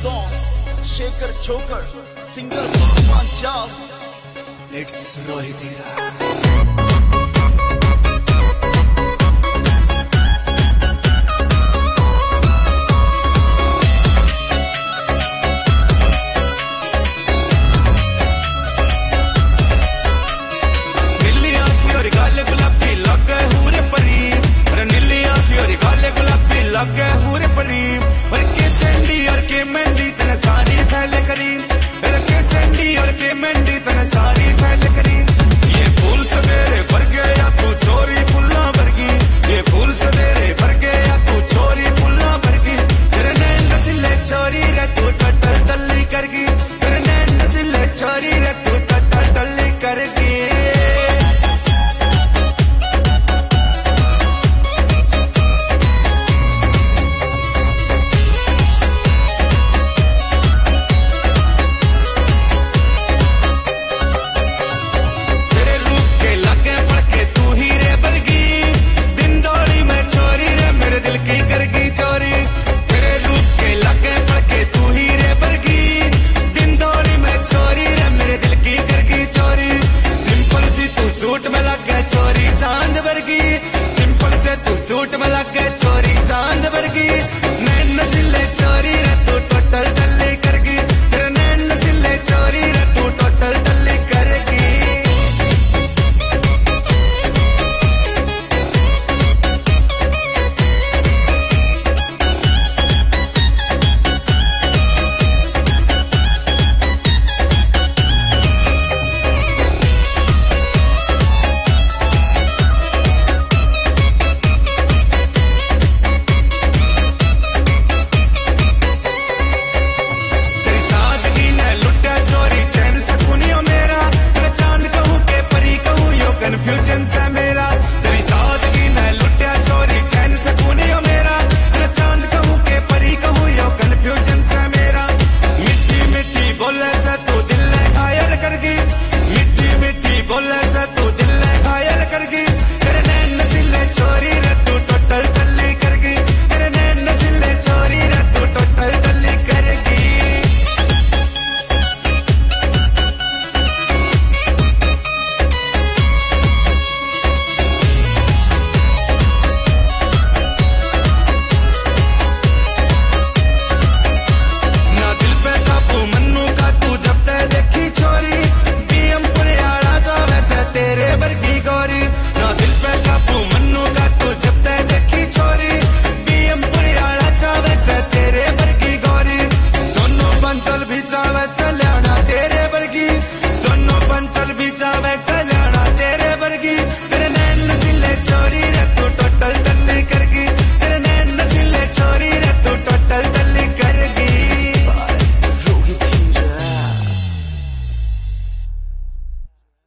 song Shaker Choker singer Sultan Chao. Let's Rohit Hira. लगे पूरे परी और के सेंडी और के मेहंदी तने सारी फैले करी के सेंडी और के मेहंदी तने सारी फैले करी ये फूल सवेरे भर गया तू चोरी फुल्ला भरगी ये फूल सवेरे भर गया तू चोरी फुल्ला भरगी तेरे नैन नसीले चोरी रे तू टटर टल्ली करगी तेरे नैन नसीले चोरी रे तू टटर टल्ली करगी चोरी चांद वर्गी सिंपल से तू सूट में लग गए चोरी चांद वर्गी नैन नसीले चोरी